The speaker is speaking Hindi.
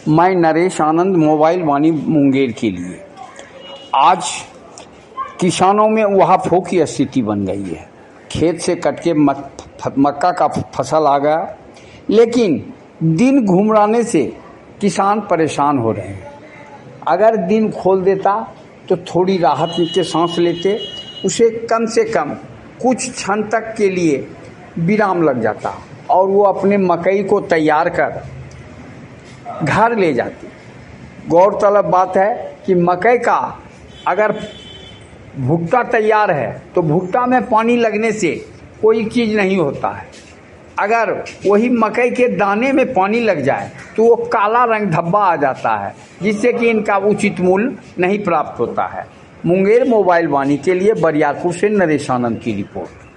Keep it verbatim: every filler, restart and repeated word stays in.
मैं नरेश आनंद, मोबाइल वाणी मुंगेर के लिए। आज किसानों में वहा फो की स्थिति बन गई है। खेत से कट के मक्का का फसल आ गया, लेकिन दिन घुमराने से किसान परेशान हो रहे हैं। अगर दिन खोल देता तो थोड़ी राहत के सांस लेते, उसे कम से कम कुछ क्षण तक के लिए विराम लग जाता और वो अपने मकई को तैयार कर घर ले जाती। गौरतलब बात है कि मकई का अगर भुट्टा तैयार है तो भुट्टा में पानी लगने से कोई चीज़ नहीं होता है। अगर वही मकई के दाने में पानी लग जाए तो वो काला रंग धब्बा आ जाता है, जिससे कि इनका उचित मूल्य नहीं प्राप्त होता है। मुंगेर मोबाइल वाणी के लिए बरियारपुर से नरेश आनंद की रिपोर्ट।